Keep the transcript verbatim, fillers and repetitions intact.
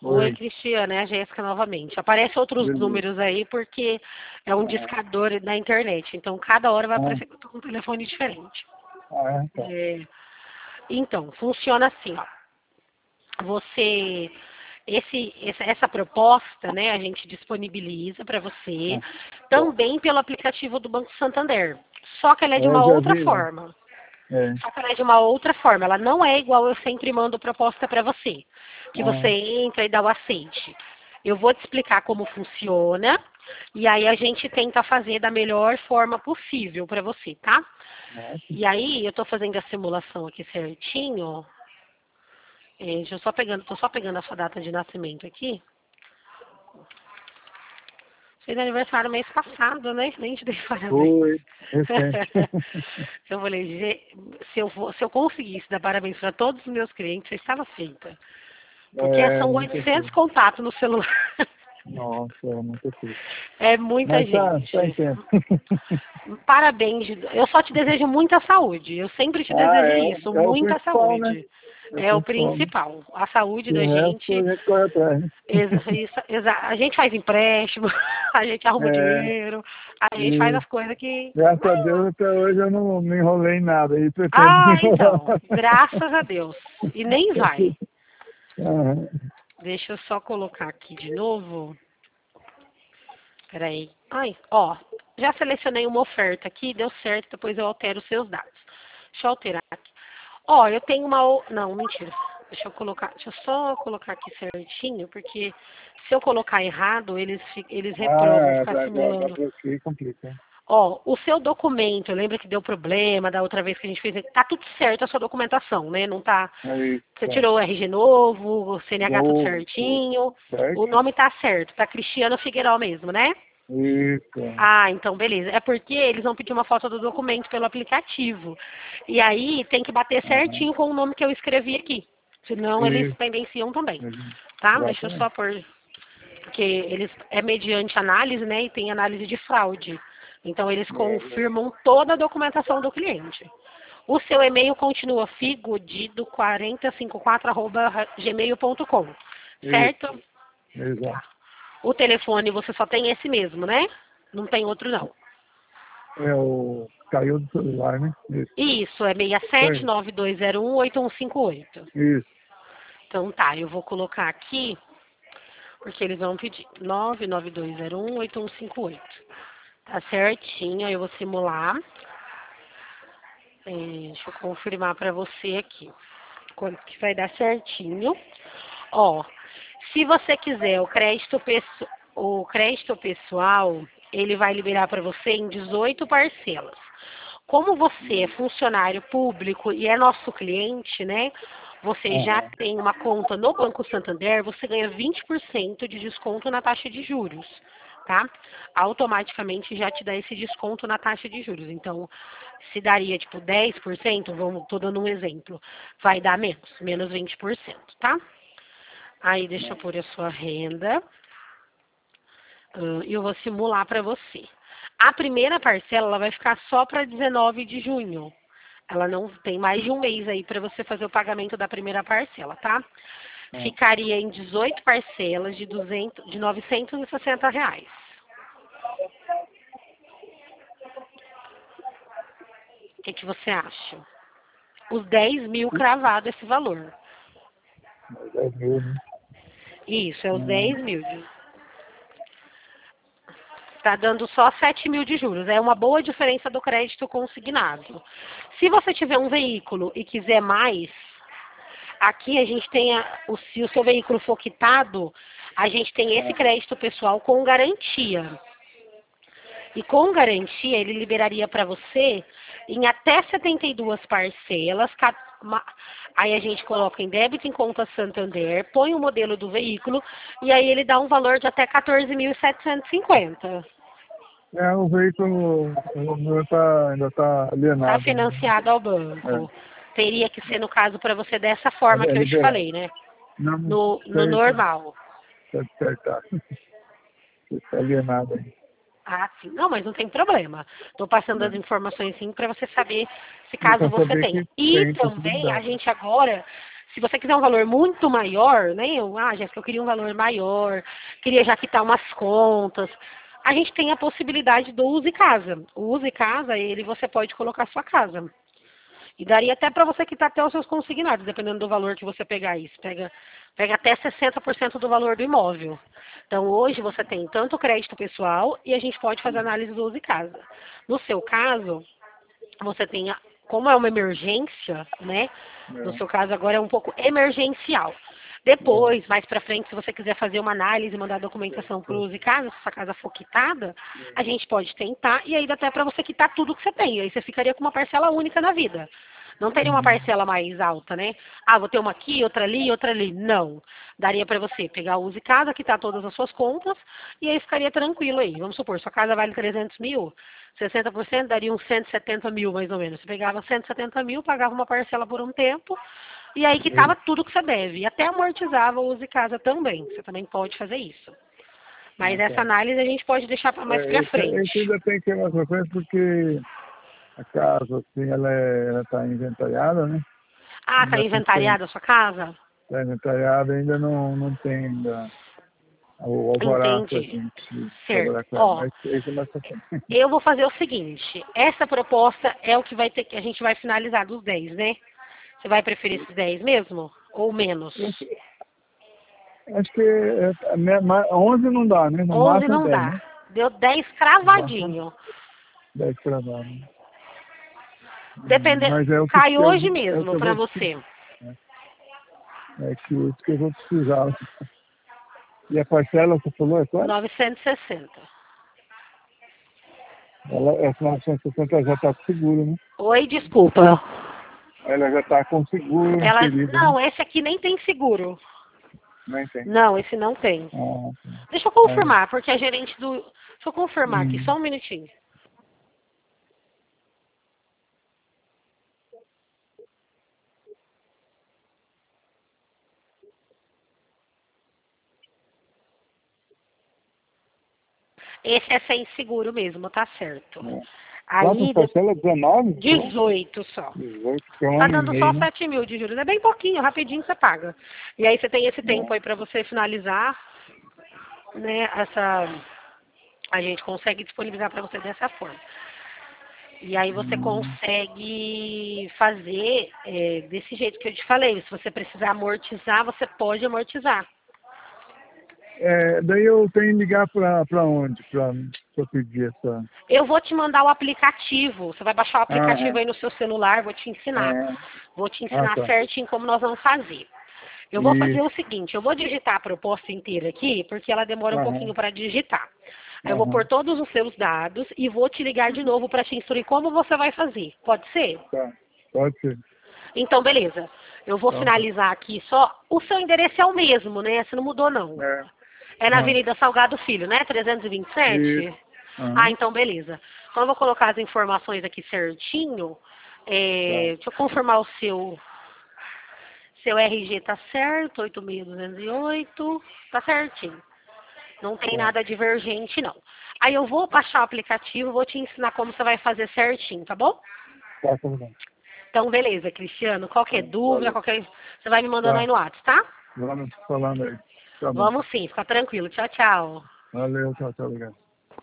Oi, Oi. Cristiana, é a Jéssica novamente. Aparece outros Beleza. números aí porque é um Ah, discador da internet. Então, cada hora vai ah, aparecer que eu tô com um telefone diferente. ah, tá. É, então, funciona assim, ó. Você, esse, essa, essa proposta, né, a gente disponibiliza para você Ah, tá. também pelo aplicativo do Banco Santander. Só que ela é de É, eu uma já outra vi, né? forma. É. Só que ela é de uma outra forma. Ela não é igual eu sempre mando proposta para você. Que você Ah, entra e dá o aceite. Eu vou te explicar como funciona. E aí a gente tenta fazer da melhor forma possível para você, tá? ah, sim. E aí eu estou fazendo a simulação aqui certinho. É, deixa eu só pegando, tô só pegando a sua data de nascimento aqui. Fez aniversário mês passado, né? Nem te dei parabéns. Foi recente. Eu falei, "Gê, se eu, for- se eu conseguisse dar parabéns para todos os meus clientes, eu estava feita. Porque É, são muita oitocentos coisa. contatos no celular. Nossa, é muita coisa. É muita Mas tá, tá em gente. tempo. Parabéns. Eu só te desejo muita saúde. Eu sempre te Ah, desejo é, o- isso, é o muita principal, né? saúde. É o É o principal, né? principal. A saúde E da o resto gente. a gente corre atrás, né? exa- isso- exa- A gente faz empréstimo, a gente arruma É, dinheiro, a gente faz e as coisas que. graças a Deus até hoje eu não me enrolei em nada e pretendo me Ah, enrolar. então. Graças a Deus. E nem vai. Aham. Deixa eu só colocar aqui de novo. Peraí. Ai, ó. Já selecionei uma oferta aqui, deu certo, depois eu altero os seus dados. Deixa eu alterar aqui. Ó, eu tenho uma. o- Não, mentira. Deixa eu colocar. Deixa eu só colocar aqui certinho, porque se eu colocar errado, eles, fi- eles reprovam Ah, ficar dá, dá, dá simulando. bloqueio e complica. Ó, o seu documento, lembra que deu problema da outra vez que a gente fez? Tá tudo certo a sua documentação, né? Não tá. Aí, Você tá. tirou o R G novo, o C N H tudo Vou, vou. certinho. O Certo? nome tá certo, tá Cristiano Figueiró mesmo, né? Isso. Ah, então beleza. É porque eles vão pedir uma foto do documento pelo aplicativo. E aí tem que bater Aham. certinho com o nome que eu escrevi aqui. Senão eles Isso. pendenciam também. Uhum. Tá? Deixa eu só Exatamente. pôr. Porque eles é mediante análise, né? E tem análise de fraude. Então eles É, confirmam toda a documentação do cliente. O seu e-mail continua figodido quatro zero cinco quatro arroba gmail ponto com, isso. certo? Exato. Tá. O telefone você só tem esse mesmo, né? Não tem outro não. É o. Caiu do celular, né? Isso. Isso, é seis sete Foi. nove dois zero um oito um cinco oito. Isso. Então tá, eu vou colocar aqui, porque eles vão pedir nove nove dois zero um oito um cinco oito. Tá certinho, aí eu vou simular. É, deixa eu confirmar pra você aqui. Quanto que vai dar certinho. Ó, se você quiser o crédito, pesso- o crédito pessoal, ele vai liberar para você em dezoito parcelas. Como você é funcionário público e é nosso cliente, né? Você já Aham. tem uma conta no Banco Santander, você ganha vinte por cento de desconto na taxa de juros, tá? Automaticamente já te dá esse desconto na taxa de juros. Então, se daria tipo dez por cento, vamos, tô dando um exemplo, vai dar menos, menos vinte por cento, tá? Aí deixa eu pôr a sua renda. ah, E eu vou simular para você. A primeira parcela ela vai ficar só para dezenove de junho. Ela não tem mais de um mês aí para você fazer o pagamento da primeira parcela, tá? Ah. Ficaria em dezoito parcelas de, duzentos, de novecentos e sessenta reais. O que, que você acha? Os dez mil cravado esse valor. Mas é meu, né? Isso, é os Hum. dez mil. Está dando só sete mil de juros. É uma boa diferença do crédito consignado. Se você tiver um veículo e quiser mais, aqui a gente tem, a, o, se o seu veículo for quitado, a gente tem esse Ah. crédito pessoal com garantia. E com garantia, ele liberaria para você em até setenta e duas parcelas. ca- ma- Aí a gente coloca em débito em conta Santander, põe o modelo do veículo e aí ele dá um valor de até quatorze mil setecentos e cinquenta. É, o veículo o meu tá, ainda está Está alienado ainda. financiado ao É, banco. Teria que ser, no caso, para você dessa forma é, é que eu te liberado. falei, né? Não, não No, no sei, tá, normal. tá despertado. Está alienado ainda. Ah, sim. Não, mas não tem problema. Estou passando as É. informações sim para você saber se E caso para você saber tenha. que E tem também a possibilidade. gente agora, Se você quiser um valor muito maior, né? Eu, ah, Jéssica, eu queria um valor maior, queria já quitar umas contas. A gente tem a possibilidade do Use Casa. O Use Casa, ele você pode colocar a sua casa. E daria até para você quitar até os seus consignados, dependendo do valor que você pegar isso. Pega, pega até sessenta por cento do valor do imóvel. Então, hoje você tem tanto crédito pessoal e a gente pode fazer análise do Use Casa. No seu caso, você tem, a- como é uma emergência, né? No É, seu caso, agora é um pouco emergencial. Depois, mais para frente, se você quiser fazer uma análise e mandar a documentação para o Use Casa, se sua casa for quitada, a gente pode tentar e aí dá até para você quitar tudo que você tem. Aí você ficaria com uma parcela única na vida. Não teria uma parcela mais alta, né? Ah, vou ter uma aqui, outra ali, outra ali. Não. Daria para você pegar o Use Casa, quitar todas as suas contas e aí ficaria tranquilo aí. Vamos supor, sua casa vale trezentos mil, sessenta por cento daria uns cento e setenta mil mais ou menos. Você pegava cento e setenta mil, pagava uma parcela por um tempo e aí quitava tudo que você deve. E até amortizava o Use Casa também. Você também pode fazer isso. Mas ah, essa tá. análise a gente pode deixar para mais É, para esse, esse frente. ainda tem que ter uma frequência porque a casa, assim, ela é, ela está inventariada, né? Ah, tá Ainda tem que ter, inventariada a sua casa? tá inventariada, ainda não, não tem ainda o alvará para a Entendi. gente Certo. trabalhar com ela. Ó, Mas esse é mais frequente. eu vou fazer o seguinte. Essa proposta é o que vai ter, que a gente vai finalizar dos dez, né? Você vai preferir esses dez mesmo? Ou menos? Acho que é, é, me- ma- onze não dá, né? No onze máximo não dez, dá. né? Deu dez No máximo cravadinho. dez cravados. Né? Hum, Depende... Mas é o que, Cai que eu, hoje é o que mesmo eu pra vou precisar. você. É que isso que eu vou precisar. E a parcela, você falou, é quanto? novecentos e sessenta. Ela, essa novecentos e sessenta já está com seguro, né? Oi, desculpa. Ela já está com seguro Ela... inserido, né? Não, esse aqui nem tem seguro. Nem tem. Não, esse não tem. Ah, Deixa eu tá. É. confirmar, porque a gerente do... Deixa eu confirmar aqui, Hum. só um minutinho. Esse é sem seguro mesmo, tá certo. É. Quantas Aí, de- parcelas? dezenove? Falou? dezoito só. dezoito, que é um Tá ano e dando só meio, né? sete mil de juros. É bem pouquinho, rapidinho você paga. E aí você tem esse tempo É. aí pra você finalizar, né? Essa. A gente consegue disponibilizar pra você dessa forma. E aí você Hum. consegue fazer é, desse jeito que eu te falei. Se você precisar amortizar, você pode amortizar. É, daí eu tenho que ligar para onde? Para pedir essa. Eu vou te mandar o aplicativo. Você vai baixar o Ah, aplicativo aí no seu celular, vou te é. ensinar. É. Vou te Ah, ensinar tá. certinho como nós vamos fazer. Eu vou E. fazer o seguinte, eu vou digitar a proposta inteira aqui, porque ela demora um pouquinho Aham. para digitar. Aí eu vou pôr Aham. todos os seus dados e vou te ligar de novo para te instruir como você vai fazer. Pode ser? Tá. Pode ser. Então, beleza. Eu vou Então, tá. finalizar aqui só. O seu endereço é o mesmo, né? Você não mudou, não. É. É na Não. Avenida Salgado Filho, né? trezentos e vinte e Isso. sete? Ah, Aham. então beleza. Então eu vou colocar as informações aqui certinho. Tá. É, deixa eu confirmar o seu. Seu R G tá certo, oito mil duzentos e oito. Tá certinho. Não tem Tá. nada divergente, não. Aí eu vou baixar o aplicativo, vou te ensinar como você vai fazer certinho, tá bom? Tá, tá bom. Então, beleza, Cristiano. Qualquer Tá. dúvida, Valeu. qualquer. Você vai me mandando aí Tá. no WhatsApp, tá? Vamos falando aí. Tá bom. Vamos sim, fica tranquilo. Tchau, tchau. Valeu, tchau, tchau, obrigado.